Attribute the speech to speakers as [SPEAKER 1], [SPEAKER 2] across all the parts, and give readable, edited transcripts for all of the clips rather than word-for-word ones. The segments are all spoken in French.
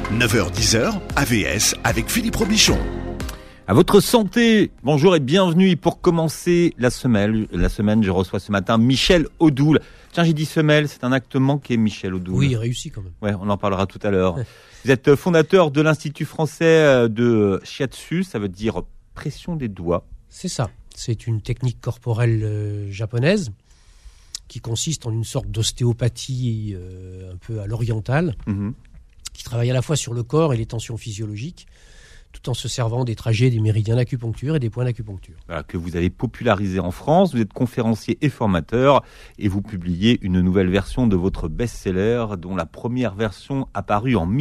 [SPEAKER 1] 9h-10h, AVS avec Philippe Robichon.
[SPEAKER 2] À votre santé, bonjour et bienvenue. Pour commencer la semaine, je reçois ce matin Michel Odoul. Tiens, j'ai dit semelle, c'est un acte manqué, Michel Odoul.
[SPEAKER 3] Oui, réussi quand même.
[SPEAKER 2] Ouais, on en parlera tout à l'heure. Vous êtes fondateur de l'Institut français de Shiatsu, ça veut dire pression des doigts.
[SPEAKER 3] C'est ça. C'est une technique corporelle japonaise qui consiste en une sorte d'ostéopathie un peu à l'orientale, qui travaille à la fois sur le corps et les tensions physiologiques, tout en se servant des trajets des méridiens d'acupuncture et des points d'acupuncture.
[SPEAKER 2] Voilà, que vous avez popularisé en France. Vous êtes conférencier et formateur et vous publiez une nouvelle version de votre best-seller dont la première version apparue en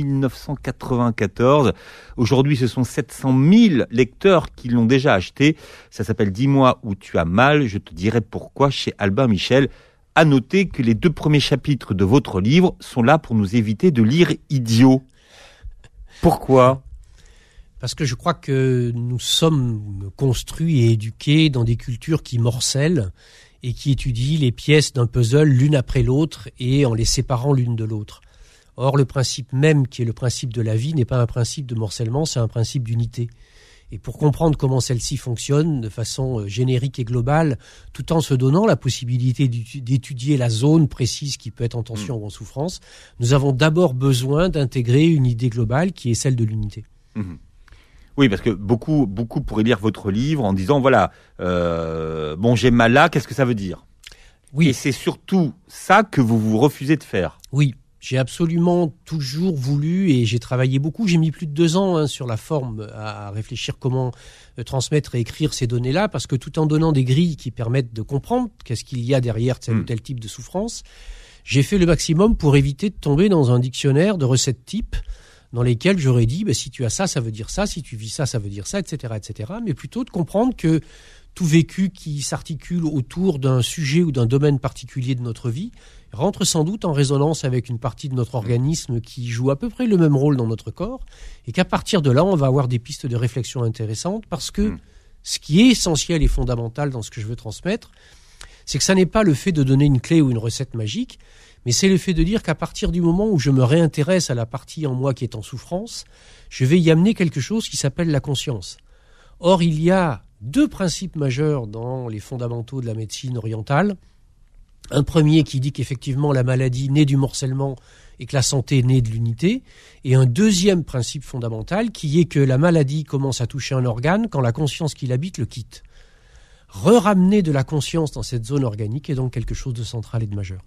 [SPEAKER 2] 1994. Aujourd'hui, ce sont 700 000 lecteurs qui l'ont déjà acheté. Ça s'appelle « Dis-moi où tu as mal, je te dirai pourquoi » chez Albin Michel. À noter que les 2 premiers chapitres de votre livre sont là pour nous éviter de lire idiot. Pourquoi ?
[SPEAKER 3] Parce que je crois que nous sommes construits et éduqués dans des cultures qui morcellent et qui étudient les pièces d'un puzzle l'une après l'autre et en les séparant l'une de l'autre. Or, le principe même, qui est le principe de la vie, n'est pas un principe de morcellement, c'est un principe d'unité. Et pour comprendre comment celle-ci fonctionne de façon générique et globale, tout en se donnant la possibilité d'étudier la zone précise qui peut être en tension ou en souffrance, nous avons d'abord besoin d'intégrer une idée globale qui est celle de l'unité.
[SPEAKER 2] Oui, parce que beaucoup pourraient lire votre livre en disant, voilà, bon, j'ai mal là, qu'est-ce que ça veut dire ? Oui. Et c'est surtout ça que vous refusez de faire.
[SPEAKER 3] Oui. J'ai absolument toujours voulu, et j'ai travaillé beaucoup, j'ai mis plus de 2 ans sur la forme à réfléchir comment transmettre et écrire ces données-là, parce que tout en donnant des grilles qui permettent de comprendre qu'est-ce qu'il y a derrière tel ou tel type de souffrance, j'ai fait le maximum pour éviter de tomber dans un dictionnaire de recettes types dans lesquelles j'aurais dit, si tu as ça, ça veut dire ça, si tu vis ça, ça veut dire ça, etc., etc., mais plutôt de comprendre que tout vécu qui s'articule autour d'un sujet ou d'un domaine particulier de notre vie rentre sans doute en résonance avec une partie de notre organisme qui joue à peu près le même rôle dans notre corps, et qu'à partir de là, on va avoir des pistes de réflexion intéressantes, parce que ce qui est essentiel et fondamental dans ce que je veux transmettre, c'est que ça n'est pas le fait de donner une clé ou une recette magique, mais c'est le fait de dire qu'à partir du moment où je me réintéresse à la partie en moi qui est en souffrance, je vais y amener quelque chose qui s'appelle la conscience. Or, il y a 2 principes majeurs dans les fondamentaux de la médecine orientale. Un premier qui dit qu'effectivement la maladie naît du morcellement et que la santé naît de l'unité. Et un deuxième principe fondamental qui est que la maladie commence à toucher un organe quand la conscience qui l'habite le quitte. Ramener de la conscience dans cette zone organique est donc quelque chose de central et de majeur.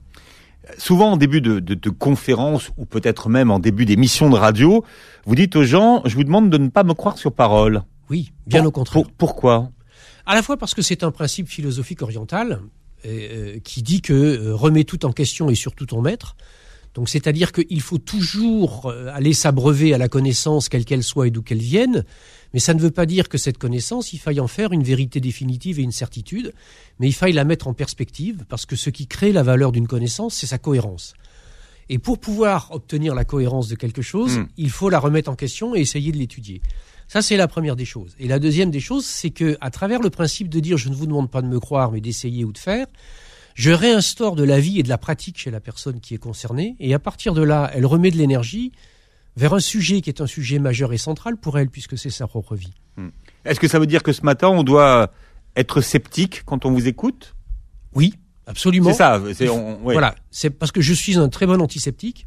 [SPEAKER 2] Souvent en début de conférence ou peut-être même en début d'émission de radio, vous dites aux gens, je vous demande de ne pas me croire sur parole.
[SPEAKER 3] Oui, bien au contraire.
[SPEAKER 2] Pourquoi ?
[SPEAKER 3] À la fois parce que c'est un principe philosophique oriental qui dit que remets tout en question et surtout ton maître. Donc c'est-à-dire qu'il faut toujours aller s'abreuver à la connaissance, quelle qu'elle soit et d'où qu'elle vienne, mais ça ne veut pas dire que cette connaissance, il faille en faire une vérité définitive et une certitude, mais il faille la mettre en perspective, parce que ce qui crée la valeur d'une connaissance, c'est sa cohérence. Et pour pouvoir obtenir la cohérence de quelque chose, il faut la remettre en question et essayer de l'étudier. Ça, c'est la première des choses. Et la deuxième des choses, c'est que, à travers le principe de dire « je ne vous demande pas de me croire, mais d'essayer ou de faire », je réinstaure de la vie et de la pratique chez la personne qui est concernée, et à partir de là, elle remet de l'énergie vers un sujet qui est un sujet majeur et central pour elle, puisque c'est sa propre vie.
[SPEAKER 2] Est-ce que ça veut dire que ce matin, on doit être sceptique quand on vous écoute ?
[SPEAKER 3] Oui, absolument.
[SPEAKER 2] C'est ça.
[SPEAKER 3] Voilà, c'est parce que je suis un très bon antiseptique.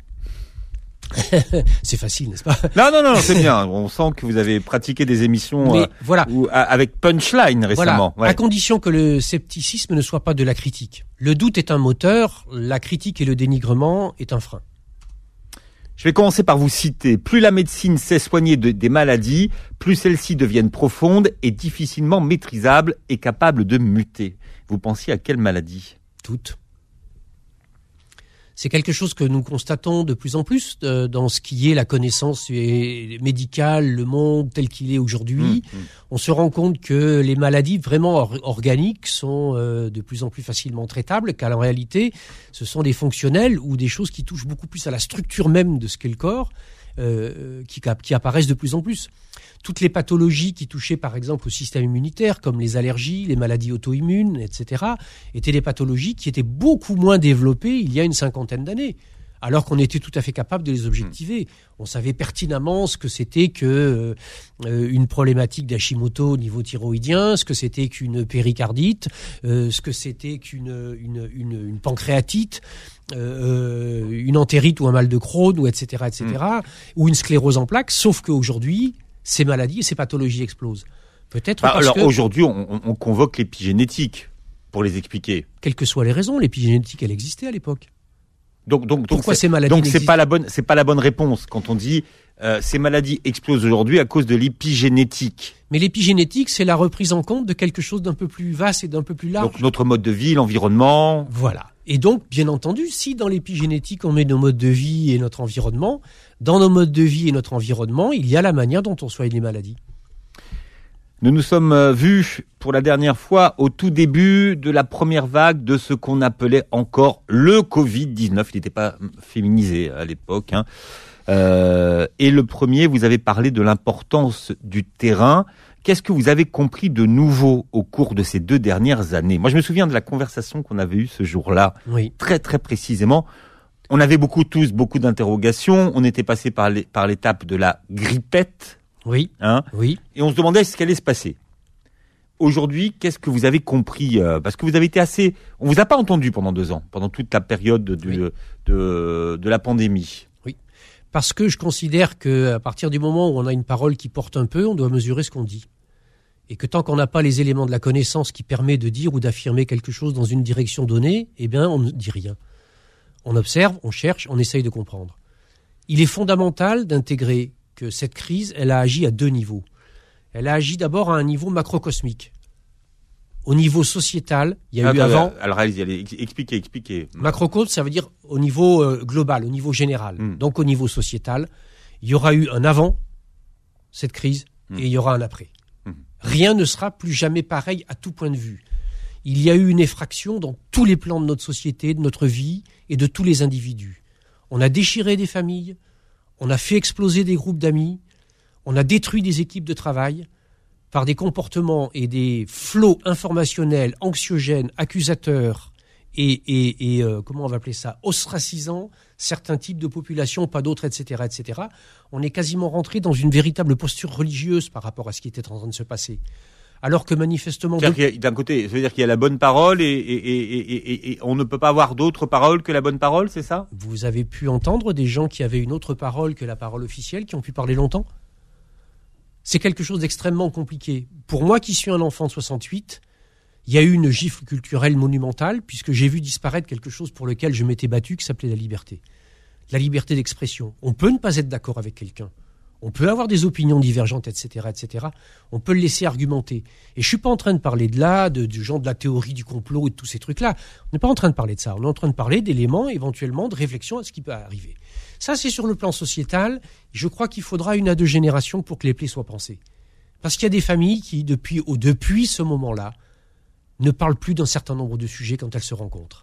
[SPEAKER 3] C'est facile, n'est-ce pas ?
[SPEAKER 2] Non, c'est bien. On sent que vous avez pratiqué des émissions avec punchline récemment.
[SPEAKER 3] Voilà. À condition que le scepticisme ne soit pas de la critique. Le doute est un moteur, la critique et le dénigrement est un frein.
[SPEAKER 2] Je vais commencer par vous citer. Plus la médecine sait soigner des maladies, plus celles-ci deviennent profondes et difficilement maîtrisables et capables de muter. Vous pensiez à quelle maladie ?
[SPEAKER 3] Toutes. C'est quelque chose que nous constatons de plus en plus dans ce qui est la connaissance médicale, le monde tel qu'il est aujourd'hui. On se rend compte que les maladies vraiment organiques sont de plus en plus facilement traitables, qu'en réalité, ce sont des fonctionnels ou des choses qui touchent beaucoup plus à la structure même de ce qu'est le corps, qui apparaissent de plus en plus. Toutes les pathologies qui touchaient par exemple au système immunitaire, comme les allergies, les maladies auto-immunes, etc., étaient des pathologies qui étaient beaucoup moins développées il y a une 50aine d'années. alors qu'on était tout à fait capable de les objectiver. On savait pertinemment ce que c'était que une problématique d'Hashimoto au niveau thyroïdien, ce que c'était qu'une péricardite, ce que c'était qu'une pancréatite, une entérite ou un mal de Crohn, ou etc., ou une sclérose en plaques, sauf qu'aujourd'hui, ces maladies et ces pathologies explosent. Peut-être parce que...
[SPEAKER 2] Aujourd'hui, on convoque l'épigénétique pour les expliquer.
[SPEAKER 3] Quelles que soient les raisons, l'épigénétique, elle existait à l'époque.
[SPEAKER 2] Donc
[SPEAKER 3] pourquoi ces maladies
[SPEAKER 2] donc c'est pas la bonne réponse quand on dit ces maladies explosent aujourd'hui à cause de l'épigénétique.
[SPEAKER 3] Mais l'épigénétique, c'est la reprise en compte de quelque chose d'un peu plus vaste et d'un peu plus large.
[SPEAKER 2] Donc notre mode de vie, l'environnement.
[SPEAKER 3] Voilà. Et donc, bien entendu, si dans l'épigénétique on met nos modes de vie et notre environnement, dans nos modes de vie et notre environnement, il y a la manière dont on soigne les maladies.
[SPEAKER 2] Nous nous sommes vus pour la dernière fois au tout début de la première vague de ce qu'on appelait encore le Covid-19. Il n'était pas féminisé à l'époque. Et le premier, vous avez parlé de l'importance du terrain. Qu'est-ce que vous avez compris de nouveau au cours de ces 2 dernières années ? Moi, je me souviens de la conversation qu'on avait eue ce jour-là,
[SPEAKER 3] oui.
[SPEAKER 2] Très très précisément. On avait beaucoup d'interrogations. On était passé par l'étape de la grippette.
[SPEAKER 3] Oui. Oui.
[SPEAKER 2] Et on se demandait ce qui allait se passer. Aujourd'hui, qu'est-ce que vous avez compris ? Parce que vous avez été on vous a pas entendu pendant 2 ans, pendant toute la période de la pandémie.
[SPEAKER 3] Oui. Parce que je considère que à partir du moment où on a une parole qui porte un peu, on doit mesurer ce qu'on dit. Et que tant qu'on n'a pas les éléments de la connaissance qui permet de dire ou d'affirmer quelque chose dans une direction donnée, eh bien, on ne dit rien. On observe, on cherche, on essaye de comprendre. Il est fondamental d'intégrer que cette crise, elle a agi à 2 niveaux. Elle a agi d'abord à un niveau macrocosmique. Au niveau sociétal, il y a eu avant...
[SPEAKER 2] Alors, allez, expliquez.
[SPEAKER 3] Macrocosme, ça veut dire au niveau global, au niveau général. Donc, au niveau sociétal, il y aura eu un avant cette crise et il y aura un après. Rien ne sera plus jamais pareil à tout point de vue. Il y a eu une effraction dans tous les plans de notre société, de notre vie et de tous les individus. On a déchiré des familles, on a fait exploser des groupes d'amis, on a détruit des équipes de travail par des comportements et des flots informationnels anxiogènes, accusateurs et comment on va appeler ça, ostracisants, certains types de populations, pas d'autres, etc., etc. On est quasiment rentré dans une véritable posture religieuse par rapport à ce qui était en train de se passer. Alors que manifestement...
[SPEAKER 2] D'un côté, ça veut dire qu'il y a la bonne parole et on ne peut pas avoir d'autre parole que la bonne parole, c'est ça ?
[SPEAKER 3] Vous avez pu entendre des gens qui avaient une autre parole que la parole officielle, qui ont pu parler longtemps ? C'est quelque chose d'extrêmement compliqué. Pour moi qui suis un enfant de 68, il y a eu une gifle culturelle monumentale, puisque j'ai vu disparaître quelque chose pour lequel je m'étais battu, qui s'appelait la liberté. La liberté d'expression. On peut ne pas être d'accord avec quelqu'un. On peut avoir des opinions divergentes, etc., etc. On peut le laisser argumenter. Et je suis pas en train de parler du genre de la théorie du complot et de tous ces trucs-là. On n'est pas en train de parler de ça. On est en train de parler d'éléments, éventuellement, de réflexion à ce qui peut arriver. Ça, c'est sur le plan sociétal. Je crois qu'il faudra 1 à 2 générations pour que les plaies soient pansées. Parce qu'il y a des familles qui, depuis ce moment-là, ne parlent plus d'un certain nombre de sujets quand elles se rencontrent.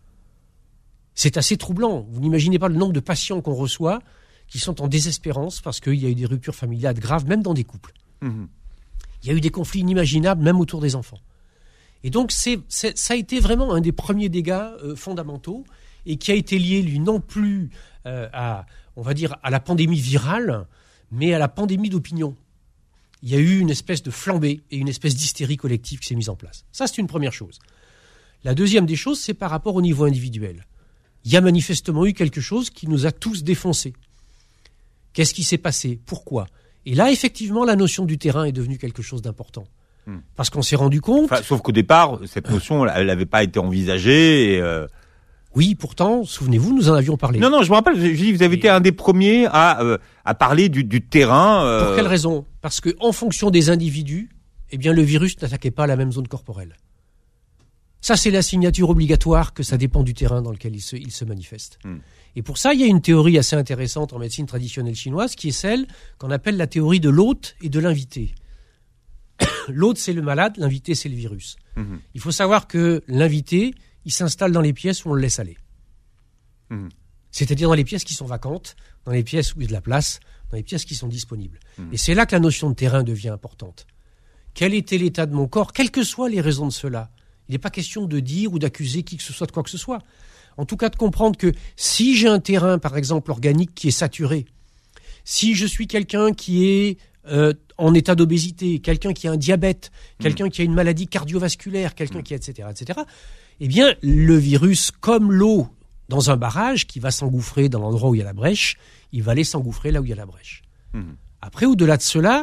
[SPEAKER 3] C'est assez troublant. Vous n'imaginez pas le nombre de patients qu'on reçoit qui sont en désespérance parce qu'il y a eu des ruptures familiales graves, même dans des couples. Il y a eu des conflits inimaginables, même autour des enfants. Et donc, ça a été vraiment un des premiers dégâts fondamentaux et qui a été lié, lui, non plus à la pandémie virale, mais à la pandémie d'opinion. Il y a eu une espèce de flambée et une espèce d'hystérie collective qui s'est mise en place. Ça, c'est une première chose. La deuxième des choses, c'est par rapport au niveau individuel. Il y a manifestement eu quelque chose qui nous a tous défoncés. Qu'est-ce qui s'est passé ? Pourquoi ? Et là, effectivement, la notion du terrain est devenue quelque chose d'important. Parce qu'on s'est rendu compte...
[SPEAKER 2] sauf qu'au départ, cette notion, elle n'avait pas été envisagée.
[SPEAKER 3] Oui, pourtant, souvenez-vous, nous en avions parlé.
[SPEAKER 2] Non, je me rappelle, vous avez été un des premiers à parler du terrain.
[SPEAKER 3] Pour quelle raison ? Parce que en fonction des individus, eh bien, le virus n'attaquait pas la même zone corporelle. Ça, c'est la signature obligatoire que ça dépend du terrain dans lequel il se manifeste. Et pour ça, il y a une théorie assez intéressante en médecine traditionnelle chinoise qui est celle qu'on appelle la théorie de l'hôte et de l'invité. L'hôte, c'est le malade, l'invité, c'est le virus. Il faut savoir que l'invité, il s'installe dans les pièces où on le laisse aller. C'est-à-dire dans les pièces qui sont vacantes, dans les pièces où il y a de la place, dans les pièces qui sont disponibles. Et c'est là que la notion de terrain devient importante. Quel était l'état de mon corps, quelles que soient les raisons de cela ? Il n'est pas question de dire ou d'accuser qui que ce soit de quoi que ce soit. En tout cas, de comprendre que si j'ai un terrain, par exemple, organique qui est saturé, si je suis quelqu'un qui est en état d'obésité, quelqu'un qui a un diabète, quelqu'un qui a une maladie cardiovasculaire, quelqu'un qui a etc., eh bien, le virus, comme l'eau dans un barrage qui va s'engouffrer dans l'endroit où il y a la brèche, il va aller s'engouffrer là où il y a la brèche. Après, au-delà de cela,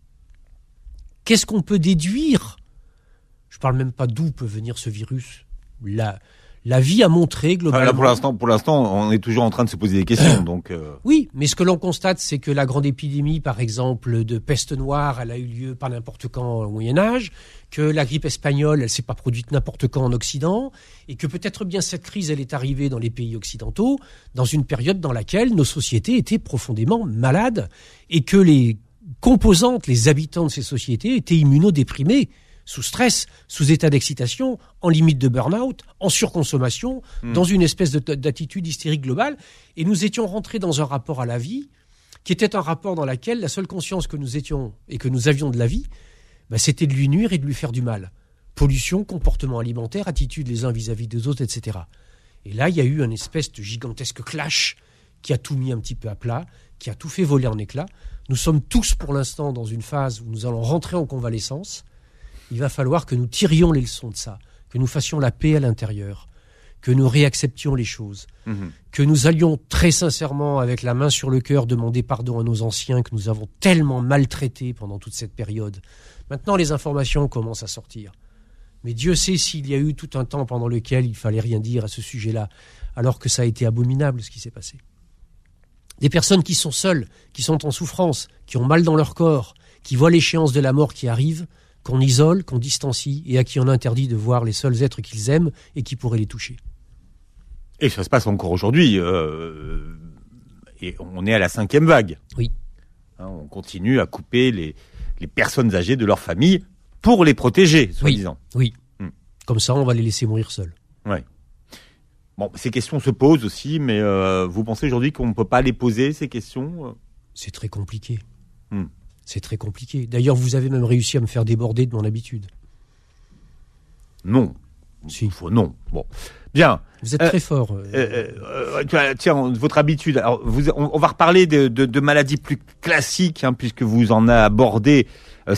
[SPEAKER 3] qu'est-ce qu'on peut déduire ? Je ne parle même pas d'où peut venir ce virus. La vie a montré globalement...
[SPEAKER 2] Là, pour l'instant, on est toujours en train de se poser des questions. Donc,
[SPEAKER 3] Oui, mais ce que l'on constate, c'est que la grande épidémie, par exemple, de peste noire, elle a eu lieu pas n'importe quand au Moyen-Âge, que la grippe espagnole, elle s'est pas produite n'importe quand en Occident, et que peut-être bien cette crise, elle est arrivée dans les pays occidentaux, dans une période dans laquelle nos sociétés étaient profondément malades, et que les composantes, les habitants de ces sociétés étaient immunodéprimés, sous stress, sous état d'excitation, en limite de burn-out, en surconsommation, dans une espèce d'attitude hystérique globale. Et nous étions rentrés dans un rapport à la vie qui était un rapport dans lequel la seule conscience que nous étions et que nous avions de la vie, c'était de lui nuire et de lui faire du mal. Pollution, comportement alimentaire, attitude les uns vis-à-vis des autres, etc. Et là, il y a eu une espèce de gigantesque clash qui a tout mis un petit peu à plat, qui a tout fait voler en éclats. Nous sommes tous pour l'instant dans une phase où nous allons rentrer en convalescence. Il va falloir que nous tirions les leçons de ça, que nous fassions la paix à l'intérieur, que nous réacceptions les choses, que nous allions très sincèrement, avec la main sur le cœur, demander pardon à nos anciens que nous avons tellement maltraités pendant toute cette période. Maintenant, les informations commencent à sortir. Mais Dieu sait s'il y a eu tout un temps pendant lequel il fallait rien dire à ce sujet-là, alors que ça a été abominable ce qui s'est passé. Des personnes qui sont seules, qui sont en souffrance, qui ont mal dans leur corps, qui voient l'échéance de la mort qui arrive, qu'on isole, qu'on distancie et à qui on interdit de voir les seuls êtres qu'ils aiment et qui pourraient les toucher.
[SPEAKER 2] Et ça se passe encore aujourd'hui. Et on est à la 5e vague.
[SPEAKER 3] Oui.
[SPEAKER 2] On continue à couper les personnes âgées de leur famille pour les protéger, soi-disant.
[SPEAKER 3] Oui. Comme ça, on va les laisser mourir seuls.
[SPEAKER 2] Ouais. Bon, ces questions se posent aussi, mais vous pensez aujourd'hui qu'on ne peut pas les poser, ces questions ?
[SPEAKER 3] C'est très compliqué. C'est très compliqué. D'ailleurs, vous avez même réussi à me faire déborder de mon habitude.
[SPEAKER 2] Non.
[SPEAKER 3] Si.
[SPEAKER 2] Non. Bon. Bien.
[SPEAKER 3] Vous êtes très fort.
[SPEAKER 2] Tiens, votre habitude. Alors, on va reparler de maladies plus classiques, puisque vous en avez abordé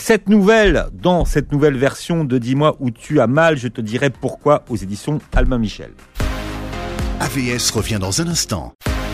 [SPEAKER 2] dans cette nouvelle version de Dis-moi où tu as mal, je te dirai pourquoi, aux éditions Albin Michel.
[SPEAKER 1] AVS revient dans un instant.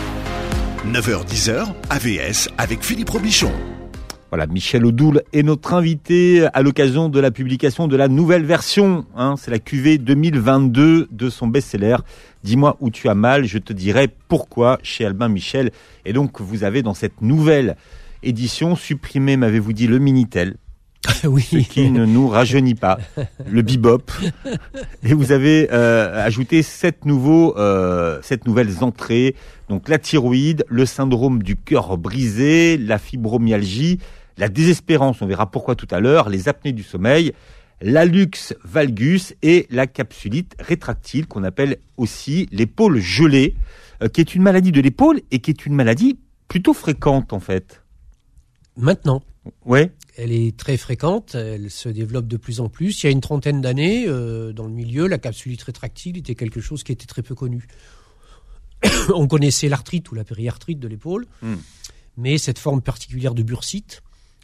[SPEAKER 1] 9h-10h, AVS avec Philippe Robichon.
[SPEAKER 2] Voilà, Michel Odoul est notre invité à l'occasion de la publication de la nouvelle version. C'est la cuvée 2022 de son best-seller « Dis-moi où tu as mal, je te dirai pourquoi » chez Albin Michel. Et donc, vous avez dans cette nouvelle édition supprimé, m'avez-vous dit, le Minitel.
[SPEAKER 3] Oui.
[SPEAKER 2] Ce qui ne nous rajeunit pas. Le bebop. Et vous avez ajouté 7 nouvelles entrées. Donc la thyroïde, le syndrome du cœur brisé, la fibromyalgie, la désespérance, on verra pourquoi tout à l'heure, les apnées du sommeil, l'hallux valgus et la capsulite rétractile qu'on appelle aussi l'épaule gelée, qui est une maladie de l'épaule et qui est une maladie plutôt fréquente en fait.
[SPEAKER 3] Maintenant.
[SPEAKER 2] Ouais.
[SPEAKER 3] Elle est très fréquente, elle se développe de plus en plus. Il y a une trentaine d'années, dans le milieu, la capsulite rétractile était quelque chose qui était très peu connu. On connaissait l'arthrite ou la périarthrite de l'épaule, mais cette forme particulière de bursite,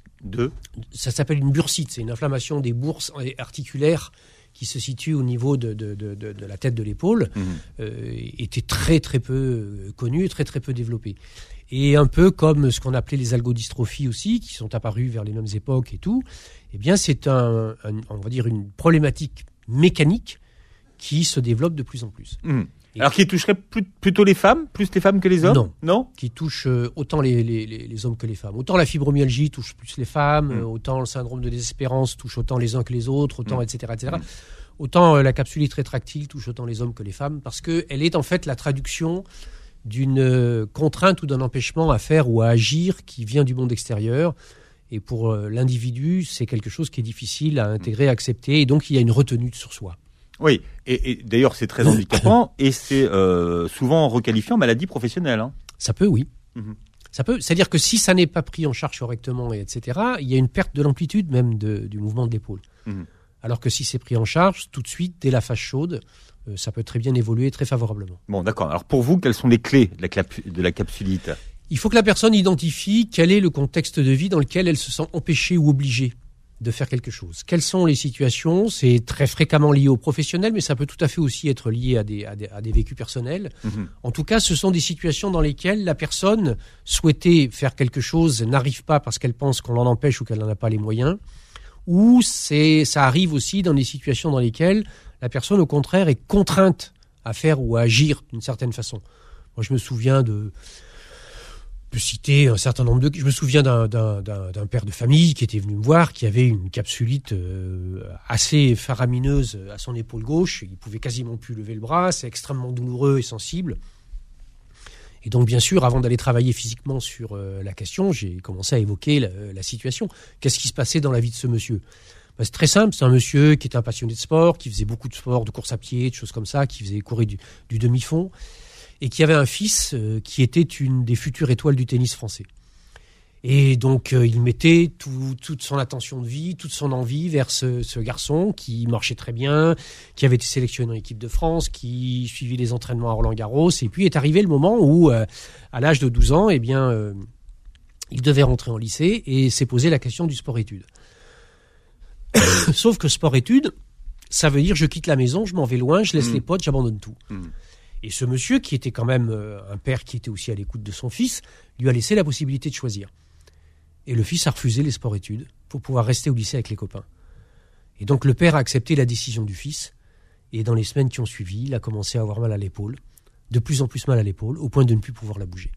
[SPEAKER 3] ça s'appelle une bursite, c'est une inflammation des bourses articulaires qui se situe au niveau de la tête de l'épaule, était très très peu connue, très très peu développée. Et un peu comme ce qu'on appelait les algodystrophies aussi, qui sont apparues vers les mêmes époques et tout, eh bien c'est on va dire une problématique mécanique qui se développe de plus en plus.
[SPEAKER 2] Alors qui toucherait plutôt les femmes, plus les femmes que les hommes ? Non.
[SPEAKER 3] Qui touche autant les hommes que les femmes. Autant la fibromyalgie touche plus les femmes, autant le syndrome de désespérance touche autant les uns que les autres, autant etc. Autant la capsulite rétractile touche autant les hommes que les femmes, parce qu'elle est en fait la traduction d'une contrainte ou d'un empêchement à faire ou à agir qui vient du monde extérieur. Et pour l'individu, c'est quelque chose qui est difficile à intégrer, à accepter, et donc il y a une retenue sur soi.
[SPEAKER 2] Oui, et d'ailleurs c'est très handicapant, et c'est souvent requalifié en maladie professionnelle.
[SPEAKER 3] Ça peut, oui. Ça peut, c'est-à-dire que si ça n'est pas pris en charge correctement, etc., il y a une perte de l'amplitude même du mouvement de l'épaule. Alors que si c'est pris en charge, tout de suite, dès la phase chaude, ça peut très bien évoluer très favorablement.
[SPEAKER 2] Bon, d'accord. Alors pour vous, quelles sont les clés de la capsulite ?
[SPEAKER 3] Il faut que la personne identifie quel est le contexte de vie dans lequel elle se sent empêchée ou obligée de faire quelque chose. Quelles sont les situations ? C'est très fréquemment lié aux professionnels, mais ça peut tout à fait aussi être lié à des vécus personnels. En tout cas, ce sont des situations dans lesquelles la personne souhaitait faire quelque chose n'arrive pas parce qu'elle pense qu'on l'en empêche ou qu'elle n'en a pas les moyens. Ou ça arrive aussi dans des situations dans lesquelles la personne, au contraire, est contrainte à faire ou à agir d'une certaine façon. Moi, je me souviens de citer un certain nombre de... Je me souviens d'un père de famille qui était venu me voir, qui avait une capsulite assez faramineuse à son épaule gauche. Il pouvait quasiment plus lever le bras. C'est extrêmement douloureux et sensible. Et donc, bien sûr, avant d'aller travailler physiquement sur la question, j'ai commencé à évoquer la situation. Qu'est-ce qui se passait dans la vie de ce monsieur ? C'est très simple. C'est un monsieur qui était un passionné de sport, qui faisait beaucoup de sport, de course à pied, de choses comme ça, qui faisait courir du demi-fond, et qui avait un fils qui était une des futures étoiles du tennis français. Et donc, il mettait toute son attention de vie, toute son envie vers ce garçon qui marchait très bien, qui avait été sélectionné en équipe de France, qui suivit les entraînements à Roland-Garros. Et puis est arrivé le moment où, à l'âge de 12 ans, il devait rentrer en lycée et s'est posé la question du sport-études. Sauf que sport-études, ça veut dire je quitte la maison, je m'en vais loin, je laisse les potes, j'abandonne tout. Et ce monsieur, qui était quand même un père qui était aussi à l'écoute de son fils, lui a laissé la possibilité de choisir. Et le fils a refusé les sports-études pour pouvoir rester au lycée avec les copains. Et donc le père a accepté la décision du fils. Et dans les semaines qui ont suivi, il a commencé à avoir mal à l'épaule, de plus en plus mal à l'épaule, au point de ne plus pouvoir la bouger.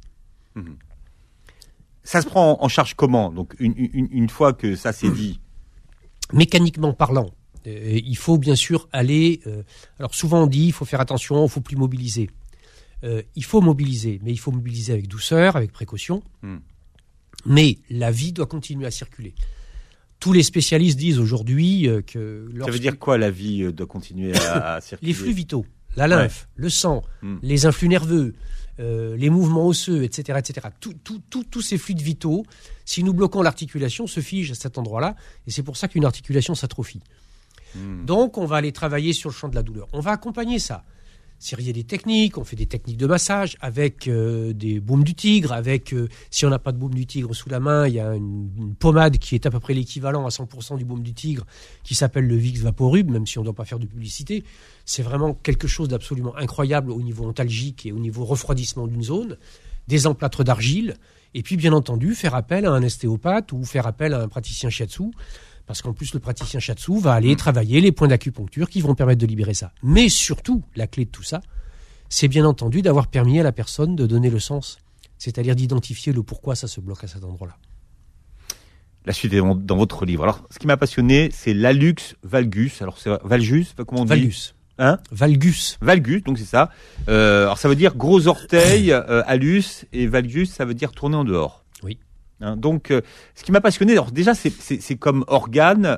[SPEAKER 2] Ça se prend en charge comment ? Donc une fois que ça s'est dit...
[SPEAKER 3] Mécaniquement parlant, il faut bien sûr aller... alors souvent on dit, il faut faire attention, il ne faut plus mobiliser. Il faut mobiliser, mais il faut mobiliser avec douceur, avec précaution. Mais la vie doit continuer à circuler. Tous les spécialistes disent aujourd'hui que...
[SPEAKER 2] Ça veut dire quoi, la vie doit continuer à circuler ?
[SPEAKER 3] Les flux vitaux, la lymphe, le sang, les influx nerveux, les mouvements osseux, etc. etc. Tous ces fluides vitaux, si nous bloquons l'articulation, se figent à cet endroit-là. Et c'est pour ça qu'une articulation s'atrophie. Donc, on va aller travailler sur le champ de la douleur. On va accompagner ça. Il y a des techniques, on fait des techniques de massage avec des baumes du tigre, si on n'a pas de baume du tigre sous la main, il y a une pommade qui est à peu près l'équivalent à 100% du baume du tigre qui s'appelle le Vicks Vaporub, même si on ne doit pas faire de publicité. C'est vraiment quelque chose d'absolument incroyable au niveau ontalgique et au niveau refroidissement d'une zone, des emplâtres d'argile, et puis bien entendu faire appel à un ostéopathe ou faire appel à un praticien shiatsu, parce qu'en plus le praticien shiatsu va aller travailler les points d'acupuncture qui vont permettre de libérer ça. Mais surtout, la clé de tout ça, c'est bien entendu d'avoir permis à la personne de donner le sens, c'est-à-dire d'identifier le pourquoi ça se bloque à cet endroit-là.
[SPEAKER 2] La suite est dans votre livre. Alors, ce qui m'a passionné, c'est l'hallux valgus. Alors, c'est valgus, comment on dit ?
[SPEAKER 3] Valgus.
[SPEAKER 2] Hein ?
[SPEAKER 3] Valgus.
[SPEAKER 2] Valgus, donc c'est ça. Alors, ça veut dire gros orteil, hallux, et valgus, ça veut dire tourner en dehors.
[SPEAKER 3] Oui.
[SPEAKER 2] Hein, donc, ce qui m'a passionné, alors déjà, c'est comme organe,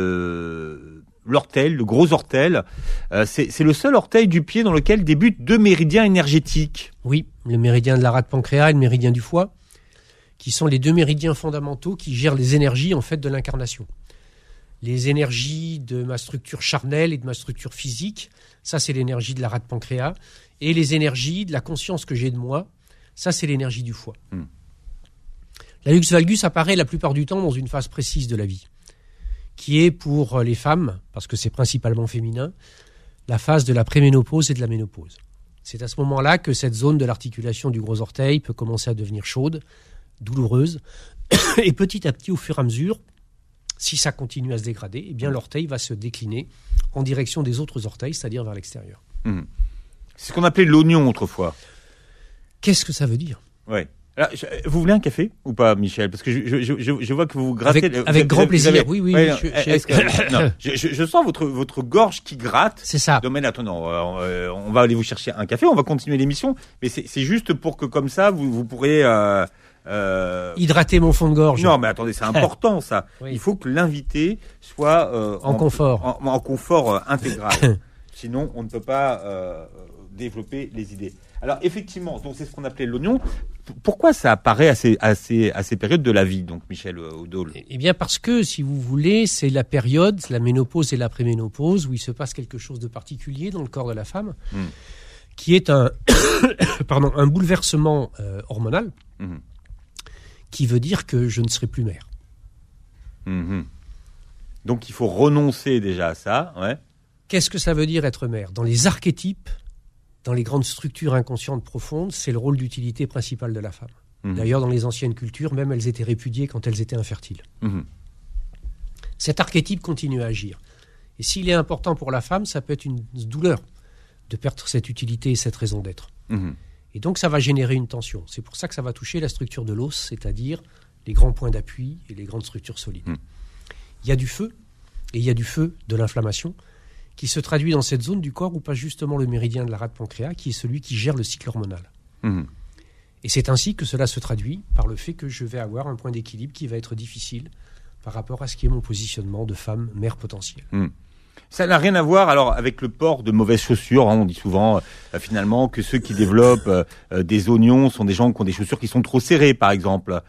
[SPEAKER 2] l'orteil, le gros orteil. C'est le seul orteil du pied dans lequel débutent deux méridiens énergétiques.
[SPEAKER 3] Oui, le méridien de la rate pancréas et le méridien du foie, qui sont les deux méridiens fondamentaux qui gèrent les énergies en fait de l'incarnation. Les énergies de ma structure charnelle et de ma structure physique, ça c'est l'énergie de la rate pancréas, et les énergies de la conscience que j'ai de moi, ça c'est l'énergie du foie. L'hallux valgus apparaît la plupart du temps dans une phase précise de la vie, qui est pour les femmes, parce que c'est principalement féminin, la phase de la préménopause et de la ménopause. C'est à ce moment-là que cette zone de l'articulation du gros orteil peut commencer à devenir chaude, douloureuse, et petit à petit, au fur et à mesure, si ça continue à se dégrader, eh bien l'orteil va se décliner en direction des autres orteils, c'est-à-dire vers l'extérieur.
[SPEAKER 2] C'est ce qu'on appelait l'oignon autrefois.
[SPEAKER 3] Qu'est-ce que ça veut dire ?
[SPEAKER 2] Ouais. Alors, vous voulez un café ou pas, Michel ? Parce que je vois que vous grattez.
[SPEAKER 3] Avec grand plaisir. Oui.
[SPEAKER 2] Ouais, je sens votre gorge qui gratte.
[SPEAKER 3] C'est ça.
[SPEAKER 2] Donc, mais attends, non, on va aller vous chercher un café. On va continuer l'émission, mais c'est juste pour que comme ça vous pourrez
[SPEAKER 3] hydrater mon fond de gorge.
[SPEAKER 2] Non, mais attendez, c'est important ça.
[SPEAKER 3] Oui.
[SPEAKER 2] Il faut que l'invité soit
[SPEAKER 3] en confort,
[SPEAKER 2] en confort intégral. Sinon, on ne peut pas développer les idées. Alors effectivement, donc c'est ce qu'on appelait l'oignon. Pourquoi ça apparaît à ces périodes de la vie, donc Michel Oudol?
[SPEAKER 3] Eh bien parce que, si vous voulez, c'est la période, la ménopause et la préménopause, où il se passe quelque chose de particulier dans le corps de la femme, qui est un bouleversement hormonal, qui veut dire que je ne serai plus mère.
[SPEAKER 2] Donc il faut renoncer déjà à ça, ouais.
[SPEAKER 3] Qu'est-ce que ça veut dire être mère? Dans les archétypes, dans les grandes structures inconscientes profondes, c'est le rôle d'utilité principal de la femme. D'ailleurs, dans les anciennes cultures, même elles étaient répudiées quand elles étaient infertiles. Cet archétype continue à agir. Et s'il est important pour la femme, ça peut être une douleur de perdre cette utilité et cette raison d'être. Et donc, ça va générer une tension. C'est pour ça que ça va toucher la structure de l'os, c'est-à-dire les grands points d'appui et les grandes structures solides. Il y a du feu, et il y a du feu de l'inflammation, qui se traduit dans cette zone du corps où passe justement le méridien de la rate pancréas, qui est celui qui gère le cycle hormonal. Et c'est ainsi que cela se traduit par le fait que je vais avoir un point d'équilibre qui va être difficile par rapport à ce qui est mon positionnement de femme, mère potentielle.
[SPEAKER 2] Ça n'a rien à voir alors avec le port de mauvaises chaussures. On dit souvent finalement que ceux qui développent des oignons sont des gens qui ont des chaussures qui sont trop serrées, par exemple.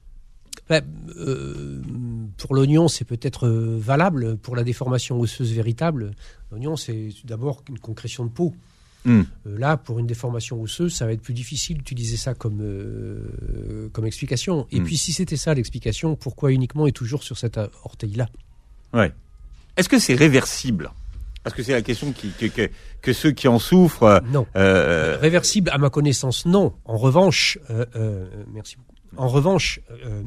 [SPEAKER 3] Pour l'oignon, c'est peut-être valable. Pour la déformation osseuse véritable, l'oignon, c'est d'abord une concrétion de peau. Là, pour une déformation osseuse, ça va être plus difficile d'utiliser ça comme explication. Et puis, si c'était ça l'explication, pourquoi uniquement et toujours sur cet orteil-là?
[SPEAKER 2] Ouais. Est-ce que c'est réversible? Parce que c'est la question que ceux qui en souffrent...
[SPEAKER 3] Non. Réversible, à ma connaissance, non. En revanche, merci beaucoup. En revanche,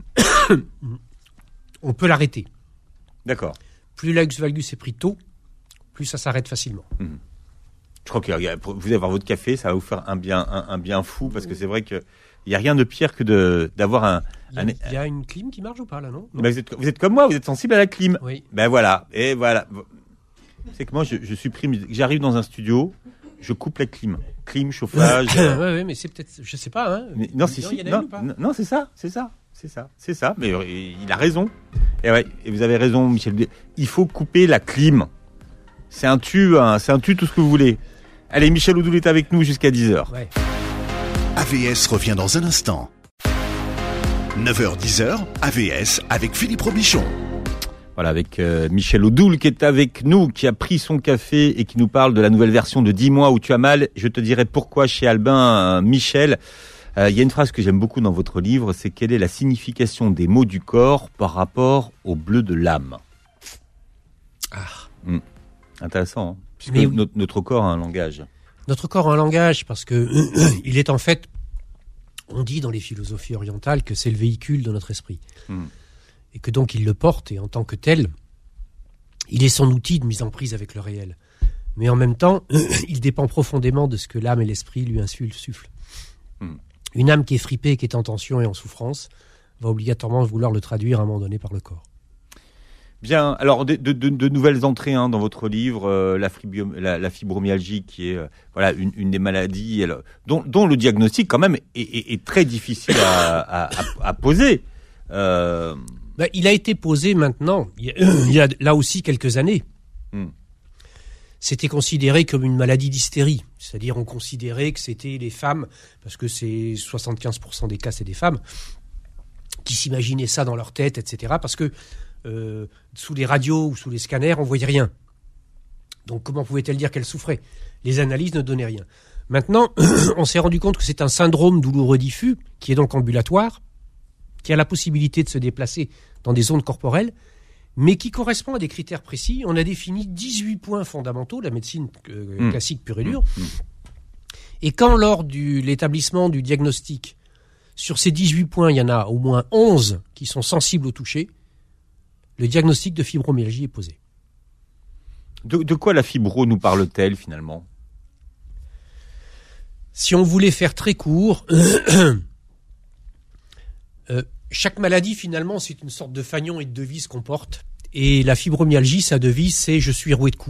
[SPEAKER 3] on peut l'arrêter.
[SPEAKER 2] D'accord.
[SPEAKER 3] Plus l'ux valgus est pris tôt, plus ça s'arrête facilement.
[SPEAKER 2] Je crois que vous allez avoir votre café, ça va vous faire un bien fou, parce que c'est vrai qu'il n'y a rien de pire que d'avoir
[SPEAKER 3] Il y a une clim qui marche ou pas, là, non?
[SPEAKER 2] Ben vous êtes comme moi, vous êtes sensible à la clim.
[SPEAKER 3] Oui.
[SPEAKER 2] Ben voilà, et voilà. C'est que moi, je supprime, j'arrive dans un studio, je coupe la clim, chauffage.
[SPEAKER 3] Oui, mais c'est peut-être, je sais pas, hein.
[SPEAKER 2] Mais non, c'est ça. Mais il a raison. Et vous avez raison, Michel. Il faut couper la clim. C'est un tue tout ce que vous voulez. Allez, Michel Oudol est avec nous jusqu'à 10h.
[SPEAKER 3] Ouais.
[SPEAKER 1] AVS revient dans un instant. 9h-10h, AVS avec Philippe Robichon.
[SPEAKER 2] Voilà, avec Michel Oudol qui est avec nous, qui a pris son café et qui nous parle de la nouvelle version de 10 mois où tu as mal. Je te dirai pourquoi chez Albin, Michel. Il y a une phrase que j'aime beaucoup dans votre livre, c'est quelle est la signification des mots du corps par rapport au bleu de l'âme? Intéressant, hein, puisque notre corps a un langage.
[SPEAKER 3] Notre corps a un langage parce que il est en fait, on dit dans les philosophies orientales que c'est le véhicule de notre esprit. Et que donc il le porte, et en tant que tel, il est son outil de mise en prise avec le réel. Mais en même temps, il dépend profondément de ce que l'âme et l'esprit lui insufflent. Une âme qui est fripée, qui est en tension et en souffrance, va obligatoirement vouloir le traduire à un moment donné par le corps.
[SPEAKER 2] Bien, alors de nouvelles entrées dans votre livre, la fibromyalgie qui est une des maladies dont le diagnostic quand même est très difficile à poser.
[SPEAKER 3] Il a été posé maintenant, il y a là aussi quelques années. C'était considéré comme une maladie d'hystérie. C'est-à-dire on considérait que c'était les femmes, parce que c'est 75% des cas, c'est des femmes, qui s'imaginaient ça dans leur tête, etc. Parce que sous les radios ou sous les scanners, on voyait rien. Donc comment pouvait-elle dire qu'elle souffrait? Les analyses ne donnaient rien. Maintenant, on s'est rendu compte que c'est un syndrome douloureux diffus, qui est donc ambulatoire, qui a la possibilité de se déplacer dans des zones corporelles, mais qui correspond à des critères précis. On a défini 18 points fondamentaux, la médecine classique pure et dure. Et quand lors de l'établissement du diagnostic, sur ces 18 points, il y en a au moins 11 qui sont sensibles au toucher, le diagnostic de fibromyalgie est posé.
[SPEAKER 2] De quoi la fibro nous parle-t-elle finalement?
[SPEAKER 3] Si on voulait faire très court, chaque maladie finalement c'est une sorte de fanion et de devise qu'on porte. Et la fibromyalgie, sa devise c'est « je suis roué de coups ».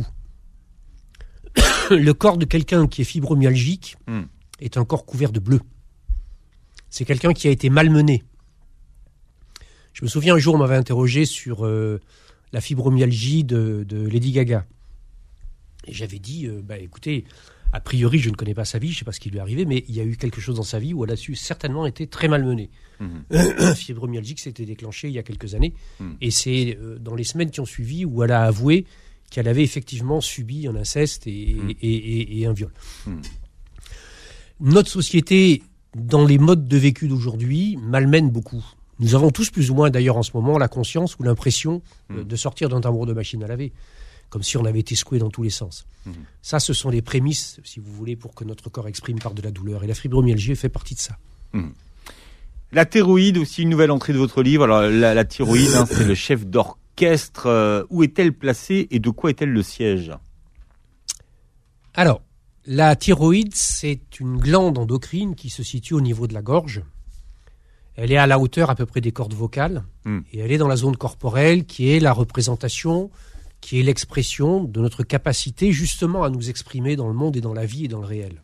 [SPEAKER 3] Le corps de quelqu'un qui est fibromyalgique est un corps couvert de bleu. C'est quelqu'un qui a été malmené. Je me souviens un jour, on m'avait interrogé sur la fibromyalgie de Lady Gaga. Et j'avais dit, écoutez, A priori, je ne connais pas sa vie, je ne sais pas ce qui lui est arrivé, mais il y a eu quelque chose dans sa vie où elle a certainement été très malmenée. Fibromyalgie qui s'était déclenchée il y a quelques années. Et c'est dans les semaines qui ont suivi où elle a avoué qu'elle avait effectivement subi un inceste et un viol. Notre société, dans les modes de vécu d'aujourd'hui, malmène beaucoup. Nous avons tous plus ou moins d'ailleurs en ce moment la conscience ou l'impression de sortir d'un tambour de machine à laver, comme si on avait été secoué dans tous les sens. Ça, ce sont les prémices, si vous voulez, pour que notre corps exprime par de la douleur. Et la fibromyalgie fait partie de ça.
[SPEAKER 2] La thyroïde, aussi une nouvelle entrée de votre livre. Alors la thyroïde, c'est le chef d'orchestre. Où est-elle placée et de quoi est-elle le siège?
[SPEAKER 3] Alors, la thyroïde, c'est une glande endocrine qui se situe au niveau de la gorge. Elle est à la hauteur à peu près des cordes vocales et elle est dans la zone corporelle qui est la représentation, qui est l'expression de notre capacité justement à nous exprimer dans le monde et dans la vie et dans le réel.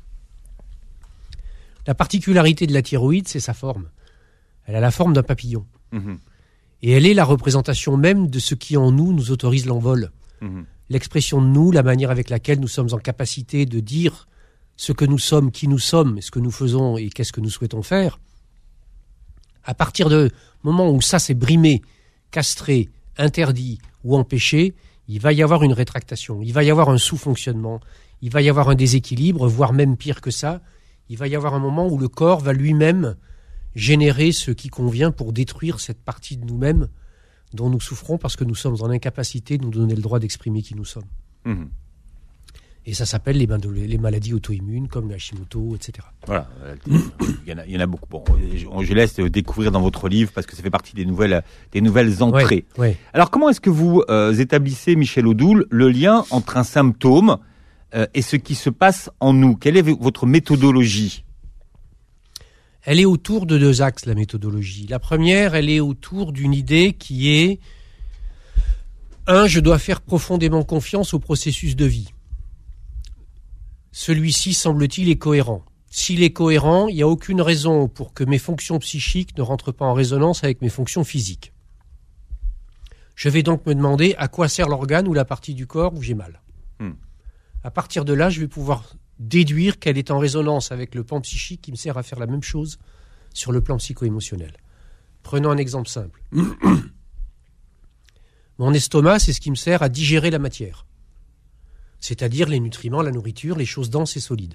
[SPEAKER 3] La particularité de la thyroïde, c'est sa forme. Elle a la forme d'un papillon. Et elle est la représentation même de ce qui en nous autorise l'envol. L'expression de nous, la manière avec laquelle nous sommes en capacité de dire ce que nous sommes, qui nous sommes, ce que nous faisons et qu'est-ce que nous souhaitons faire. À partir du moment où ça s'est brimé, castré, interdit ou empêché, il va y avoir une rétractation, il va y avoir un sous-fonctionnement, il va y avoir un déséquilibre, voire même pire que ça, il va y avoir un moment où le corps va lui-même générer ce qui convient pour détruire cette partie de nous-mêmes dont nous souffrons parce que nous sommes en incapacité de nous donner le droit d'exprimer qui nous sommes. Et ça s'appelle les maladies auto-immunes comme le Hashimoto, etc. Voilà,
[SPEAKER 2] il y en a beaucoup. Bon, je laisse découvrir dans votre livre parce que ça fait partie des nouvelles entrées.
[SPEAKER 3] Ouais.
[SPEAKER 2] Alors, comment est-ce que vous établissez, Michel Odoul, le lien entre un symptôme et ce qui se passe en nous? Quelle est votre méthodologie?
[SPEAKER 3] Elle est autour de deux axes, la méthodologie. La première, elle est autour d'une idée qui est je dois faire profondément confiance au processus de vie. Celui-ci, semble-t-il, est cohérent. S'il est cohérent, il n'y a aucune raison pour que mes fonctions psychiques ne rentrent pas en résonance avec mes fonctions physiques. Je vais donc me demander à quoi sert l'organe ou la partie du corps où j'ai mal. À partir de là, je vais pouvoir déduire qu'elle est en résonance avec le plan psychique qui me sert à faire la même chose sur le plan psycho-émotionnel. Prenons un exemple simple. Mon estomac, c'est ce qui me sert à digérer la matière. C'est-à-dire les nutriments, la nourriture, les choses denses et solides.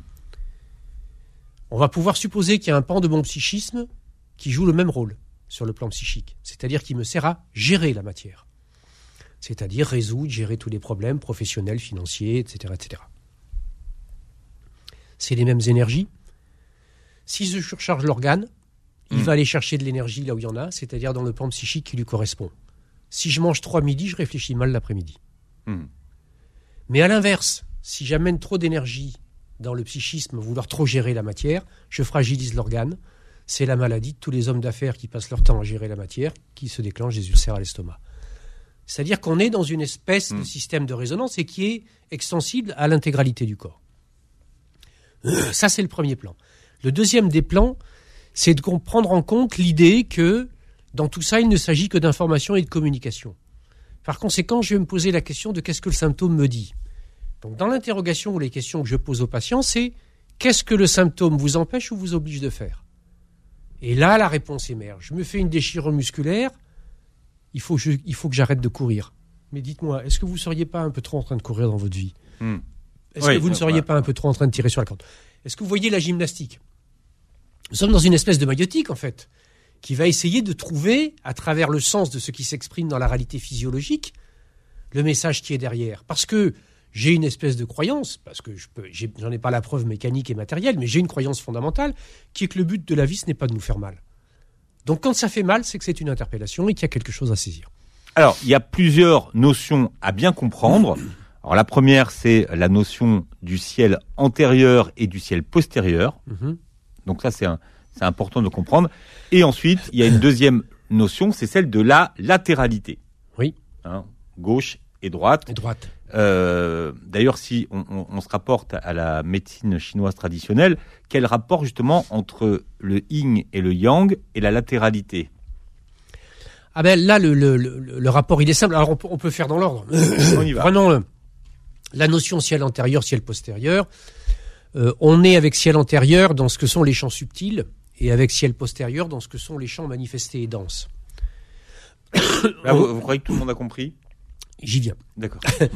[SPEAKER 3] On va pouvoir supposer qu'il y a un pan de mon psychisme qui joue le même rôle sur le plan psychique, c'est-à-dire qui me sert à gérer la matière, c'est-à-dire résoudre, gérer tous les problèmes professionnels, financiers, etc., etc. C'est les mêmes énergies. Si je surcharge l'organe, il va aller chercher de l'énergie là où il y en a, c'est-à-dire dans le plan psychique qui lui correspond. Si je mange 3 midis, je réfléchis mal l'après-midi. Mais à l'inverse, si j'amène trop d'énergie dans le psychisme, vouloir trop gérer la matière, je fragilise l'organe. C'est la maladie de tous les hommes d'affaires qui passent leur temps à gérer la matière qui se déclenche des ulcères à l'estomac. C'est-à-dire qu'on est dans une espèce de système de résonance et qui est extensible à l'intégralité du corps. Ça, c'est le premier plan. Le deuxième des plans, c'est de prendre en compte l'idée que dans tout ça, il ne s'agit que d'information et de communication. Par conséquent, je vais me poser la question de qu'est-ce que le symptôme me dit. Donc, dans l'interrogation ou les questions que je pose aux patients, c'est qu'est-ce que le symptôme vous empêche ou vous oblige de faire? Et là, la réponse émerge. Je me fais une déchirure musculaire, il faut que j'arrête de courir. Mais dites-moi, est-ce que vous ne seriez pas un peu trop en train de courir dans votre vie? Est-ce que vous ne seriez pas un peu trop en train de tirer sur la corde? Est-ce que vous voyez la gymnastique? Nous sommes dans une espèce de maïotique, en fait, qui va essayer de trouver, à travers le sens de ce qui s'exprime dans la réalité physiologique, le message qui est derrière. Parce que j'ai une espèce de croyance, parce que j'en ai pas la preuve mécanique et matérielle, mais j'ai une croyance fondamentale, qui est que le but de la vie, ce n'est pas de nous faire mal. Donc quand ça fait mal, c'est que c'est une interpellation et qu'il y a quelque chose à saisir.
[SPEAKER 2] Alors, il y a plusieurs notions à bien comprendre. Alors la première, c'est la notion du ciel antérieur et du ciel postérieur. Donc ça, c'est important de comprendre. Et ensuite, il y a une deuxième notion, c'est celle de la latéralité.
[SPEAKER 3] Oui.
[SPEAKER 2] Gauche et droite.
[SPEAKER 3] Et droite.
[SPEAKER 2] D'ailleurs, si on se rapporte à la médecine chinoise traditionnelle, quel rapport justement entre le yin et le yang et la latéralité? Ah
[SPEAKER 3] ben là, le rapport, il est simple. Alors on peut faire dans l'ordre.
[SPEAKER 2] On y va.
[SPEAKER 3] Prenons la notion ciel antérieur, ciel postérieur, on est avec ciel antérieur dans ce que sont les champs subtils et avec ciel postérieur dans ce que sont les champs manifestés et denses.
[SPEAKER 2] Là, vous croyez que tout le monde a compris ?
[SPEAKER 3] J'y viens.
[SPEAKER 2] D'accord.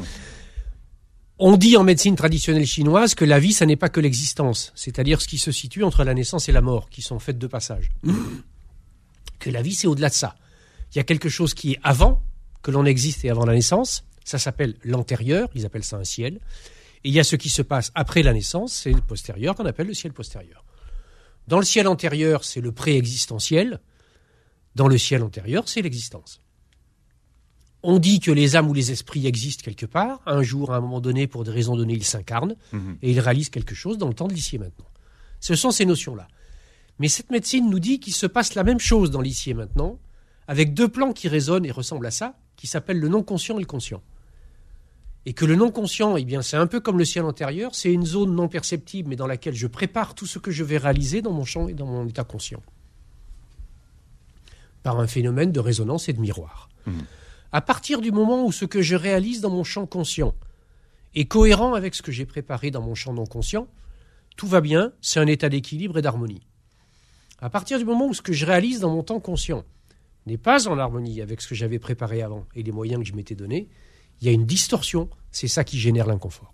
[SPEAKER 3] On dit en médecine traditionnelle chinoise que la vie, ça n'est pas que l'existence, c'est-à-dire ce qui se situe entre la naissance et la mort, qui sont faites de passages. Que la vie, c'est au-delà de ça. Il y a quelque chose qui est avant, que l'on existe et avant la naissance, ça s'appelle l'antérieur, ils appellent ça un ciel. Et il y a ce qui se passe après la naissance, c'est le postérieur, qu'on appelle le ciel postérieur. Dans le ciel antérieur, c'est le pré-existentiel. Dans le ciel antérieur, c'est l'existence. On dit que les âmes ou les esprits existent quelque part. Un jour, à un moment donné, pour des raisons données, ils s'incarnent et ils réalisent quelque chose dans le temps de l'ici et maintenant. Ce sont ces notions-là. Mais cette médecine nous dit qu'il se passe la même chose dans l'ici et maintenant, avec deux plans qui résonnent et ressemblent à ça, qui s'appellent le non-conscient et le conscient. Et que le non-conscient, eh bien, c'est un peu comme le ciel antérieur, c'est une zone non perceptible, mais dans laquelle je prépare tout ce que je vais réaliser dans mon champ et dans mon état conscient. Par un phénomène de résonance et de miroir. À partir du moment où ce que je réalise dans mon champ conscient est cohérent avec ce que j'ai préparé dans mon champ non conscient, tout va bien, c'est un état d'équilibre et d'harmonie. À partir du moment où ce que je réalise dans mon temps conscient n'est pas en harmonie avec ce que j'avais préparé avant et les moyens que je m'étais donnés, il y a une distorsion, c'est ça qui génère l'inconfort.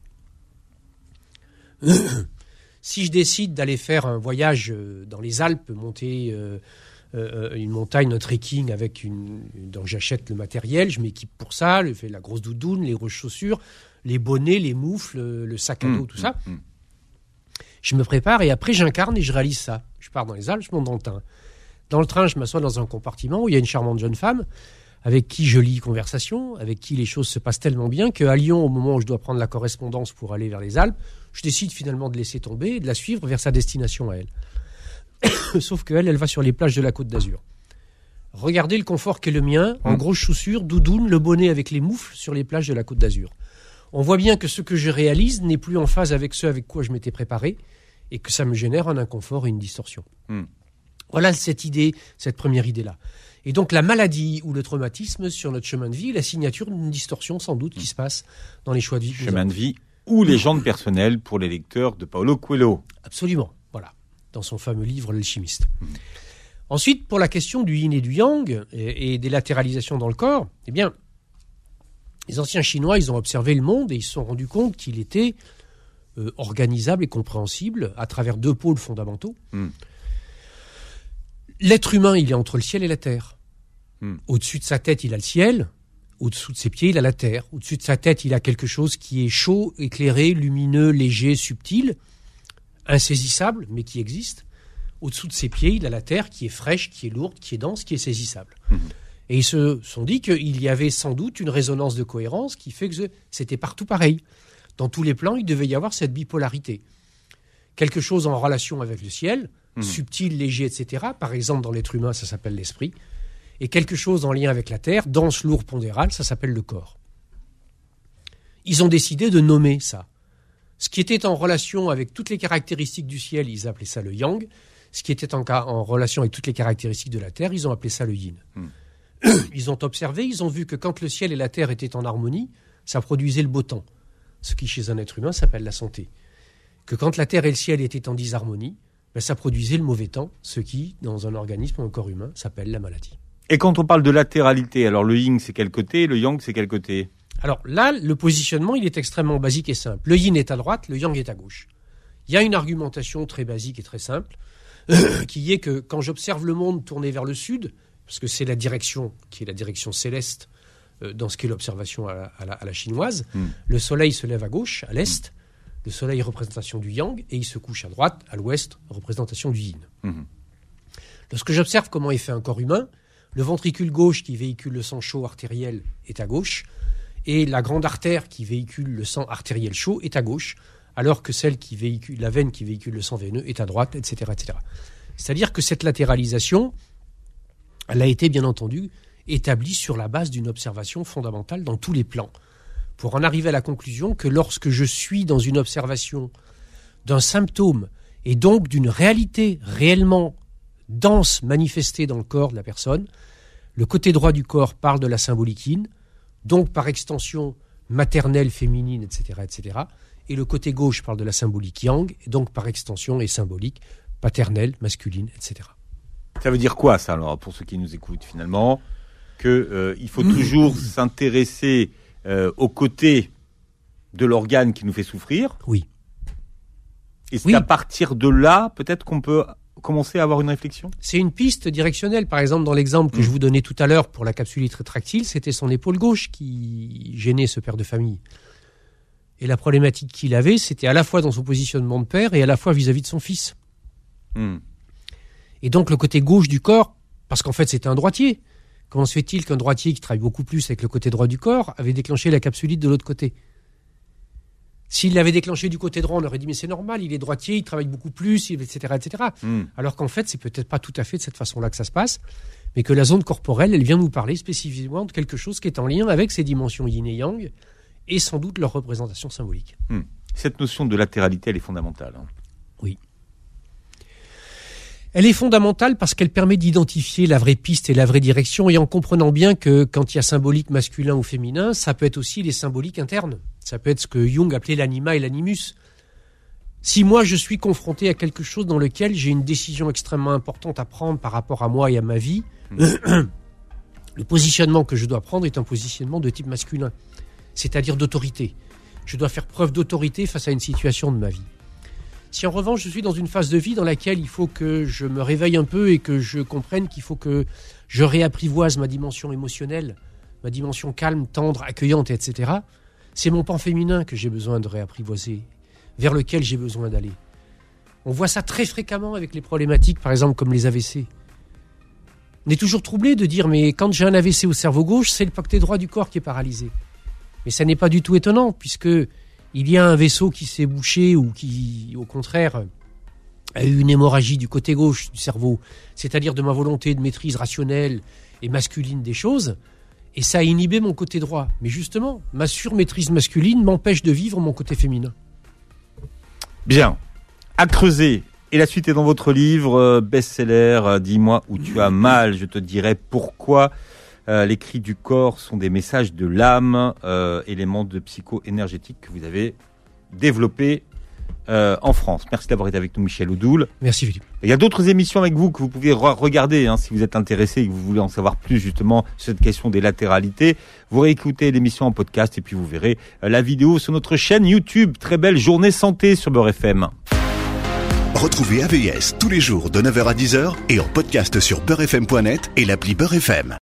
[SPEAKER 3] Si je décide d'aller faire un voyage dans les Alpes, monter une montagne, un trekking dont j'achète le matériel, je m'équipe pour ça, je fais la grosse doudoune, les grosses chaussures, les bonnets, les moufles, le sac à dos, tout ça. Je me prépare et après j'incarne et je réalise ça. Je pars dans les Alpes, je monte dans le train. Dans le train, je m'assois dans un compartiment où il y a une charmante jeune femme avec qui je lis conversation, avec qui les choses se passent tellement bien qu'à Lyon, au moment où je dois prendre la correspondance pour aller vers les Alpes, je décide finalement de laisser tomber et de la suivre vers sa destination à elle. Sauf qu'elle, elle va sur les plages de la Côte d'Azur. Regardez le confort qu'est le mien, en grosses chaussures, doudoune, le bonnet avec les moufles sur les plages de la Côte d'Azur. On voit bien que ce que je réalise n'est plus en phase avec ce avec quoi je m'étais préparé et que ça me génère un inconfort et une distorsion. Voilà cette idée, cette première idée-là. Et donc la maladie ou le traumatisme sur notre chemin de vie est la signature d'une distorsion sans doute qui se passe dans les choix de vie.
[SPEAKER 2] Chemin de vie ou légende personnelle pour les lecteurs de Paulo Coelho.
[SPEAKER 3] Absolument, voilà, dans son fameux livre L'Alchimiste. Ensuite, pour la question du yin et du yang et des latéralisations dans le corps, eh bien, les anciens Chinois, ils ont observé le monde et ils se sont rendus compte qu'il était organisable et compréhensible à travers deux pôles fondamentaux. L'être humain, il est entre le ciel et la terre. Au-dessus de sa tête, il a le ciel. Au-dessous de ses pieds, il a la terre. Au-dessus de sa tête, il a quelque chose qui est chaud, éclairé, lumineux, léger, subtil, insaisissable, mais qui existe. Au-dessous de ses pieds, il a la terre qui est fraîche, qui est lourde, qui est dense, qui est saisissable. Et ils se sont dit qu'il y avait sans doute une résonance de cohérence qui fait que c'était partout pareil. Dans tous les plans, il devait y avoir cette bipolarité. Quelque chose en relation avec le ciel, subtil, léger, etc. Par exemple, dans l'être humain, ça s'appelle l'esprit. Et quelque chose en lien avec la terre, dense, lourd, pondéral, ça s'appelle le corps. Ils ont décidé de nommer ça. Ce qui était en relation avec toutes les caractéristiques du ciel, ils appelaient ça le yang. Ce qui était en relation avec toutes les caractéristiques de la terre, ils ont appelé ça le yin. Ils ont observé, ils ont vu que quand le ciel et la terre étaient en harmonie, ça produisait le beau temps. Ce qui, chez un être humain, s'appelle la santé. Que quand la terre et le ciel étaient en disharmonie, ça produisait le mauvais temps, ce qui, dans un organisme ou un corps humain, s'appelle la maladie.
[SPEAKER 2] Et quand on parle de latéralité, alors le yin c'est quel côté, le yang c'est quel côté ?
[SPEAKER 3] Alors là, le positionnement, il est extrêmement basique et simple. Le yin est à droite, le yang est à gauche. Il y a une argumentation très basique et très simple, qui est que quand j'observe le monde tourné vers le sud, parce que c'est la direction qui est la direction céleste dans ce qu'est l'observation à la chinoise, le soleil se lève à gauche, à l'est, le soleil représentation du yang, et il se couche à droite, à l'ouest, représentation du yin. Lorsque j'observe comment est fait un corps humain, le ventricule gauche qui véhicule le sang chaud artériel est à gauche, et la grande artère qui véhicule le sang artériel chaud est à gauche, alors que la veine qui véhicule le sang veineux est à droite, etc., etc. C'est-à-dire que cette latéralisation, elle a été bien entendu établie sur la base d'une observation fondamentale dans tous les plans, pour en arriver à la conclusion que lorsque je suis dans une observation d'un symptôme et donc d'une réalité réellement dense manifestée dans le corps de la personne, le côté droit du corps parle de la symbolique yin, donc par extension maternelle, féminine, etc., etc. Et le côté gauche parle de la symbolique yang, et donc par extension est symbolique, paternelle, masculine, etc.
[SPEAKER 2] Ça veut dire quoi ça alors, pour ceux qui nous écoutent finalement, que il faut toujours s'intéresser au côté de l'organe qui nous fait souffrir.
[SPEAKER 3] Oui.
[SPEAKER 2] Et c'est à partir de là, peut-être qu'on peut commencer à avoir une réflexion.
[SPEAKER 3] C'est une piste directionnelle. Par exemple, dans l'exemple que je vous donnais tout à l'heure pour la capsulite rétractile, c'était son épaule gauche qui gênait ce père de famille. Et la problématique qu'il avait, c'était à la fois dans son positionnement de père et à la fois vis-à-vis de son fils. Et donc le côté gauche du corps, parce qu'en fait c'était un droitier. Comment se fait-il qu'un droitier qui travaille beaucoup plus avec le côté droit du corps avait déclenché la capsulite de l'autre côté ? S'il l'avait déclenché du côté droit, on aurait dit mais c'est normal, il est droitier, il travaille beaucoup plus, etc. etc. Alors qu'en fait, c'est peut-être pas tout à fait de cette façon-là que ça se passe, mais que la zone corporelle, elle vient nous parler spécifiquement de quelque chose qui est en lien avec ces dimensions yin et yang, et sans doute leur représentation symbolique.
[SPEAKER 2] Cette notion de latéralité, elle est fondamentale.
[SPEAKER 3] Oui. Elle est fondamentale parce qu'elle permet d'identifier la vraie piste et la vraie direction, et en comprenant bien que quand il y a symbolique masculin ou féminin, ça peut être aussi les symboliques internes. Ça peut être ce que Jung appelait l'anima et l'animus. Si moi je suis confronté à quelque chose dans lequel j'ai une décision extrêmement importante à prendre par rapport à moi et à ma vie, le positionnement que je dois prendre est un positionnement de type masculin, c'est-à-dire d'autorité. Je dois faire preuve d'autorité face à une situation de ma vie. Si en revanche je suis dans une phase de vie dans laquelle il faut que je me réveille un peu et que je comprenne qu'il faut que je réapprivoise ma dimension émotionnelle, ma dimension calme, tendre, accueillante, etc., c'est mon pan féminin que j'ai besoin de réapprivoiser, vers lequel j'ai besoin d'aller. On voit ça très fréquemment avec les problématiques, par exemple, comme les AVC. On est toujours troublé de dire, mais quand j'ai un AVC au cerveau gauche, c'est le côté droit du corps qui est paralysé. Mais ça n'est pas du tout étonnant, puisque il y a un vaisseau qui s'est bouché ou qui, au contraire, a eu une hémorragie du côté gauche du cerveau, c'est-à-dire de ma volonté de maîtrise rationnelle et masculine des choses, et ça a inhibé mon côté droit. Mais justement, ma surmaîtrise masculine m'empêche de vivre mon côté féminin.
[SPEAKER 2] Bien. À creuser. Et la suite est dans votre livre, best-seller, Dis-moi où tu as mal, je te dirai pourquoi. Les cris du corps sont des messages de l'âme, éléments de psycho-énergétique que vous avez développé en France. Merci d'avoir été avec nous, Michel Oudoul.
[SPEAKER 3] Merci Philippe.
[SPEAKER 2] Il y a d'autres émissions avec vous que vous pouvez regarder si vous êtes intéressé et que vous voulez en savoir plus justement sur cette question des latéralités. Vous réécoutez l'émission en podcast et puis vous verrez la vidéo sur notre chaîne YouTube. Très belle journée santé sur Beurre FM.
[SPEAKER 1] Retrouvez AVS tous les jours de 9h à 10h et en podcast sur beurrefm.net et l'appli Beurre FM.